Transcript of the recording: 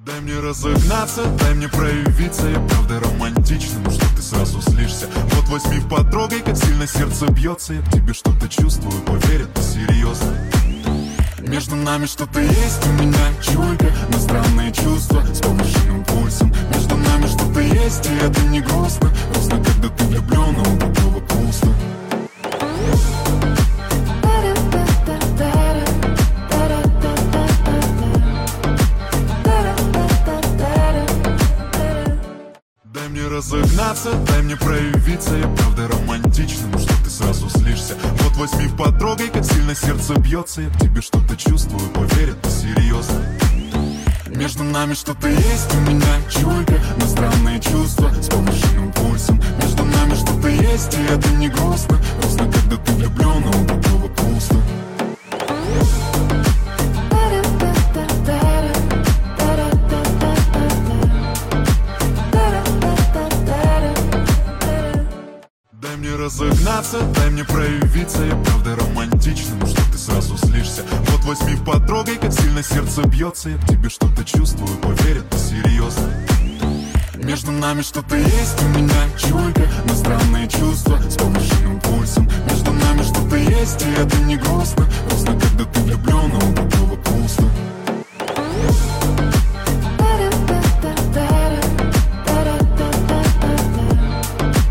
Дай мне разогнаться, дай мне проявиться. Я правда романтична, но что ты сразу слишься? Вот возьми потрогай, как сильно сердце бьется. Я к тебе что-то чувствую, поверь, это серьезно. Между нами что-то есть, у меня чуйка на странные чувства с повышенным пульсом. Между нами что-то есть, и это не грустно. Грустно, когда ты влюблен, а у другого пусто. Дай мне разогнаться, дай мне проявиться. Я правда романтична, но что ты сразу слишься? Вот возьми потрогай, как сильно сердце бьется. Я к тебе что-то чувствую, поверь, это серьезно. Между нами что-то есть, у меня чуйка на странные чувства с повышенным пульсом. Между нами что-то есть, и это не грустно. Грустно, когда ты влюблен, а у другого пусто. Дай мне разогнаться, дай мне проявиться. Я правда романтична, но что ты сразу слишься? Вот возьми потрогай, как сильно сердце бьется. Я к тебе что-то чувствую, поверь, это серьезно. Между нами что-то есть, у меня чуйка на странные чувства с повышенным пульсом. Между нами что-то есть, и это не грустно. Грустно, когда ты влюблен, а у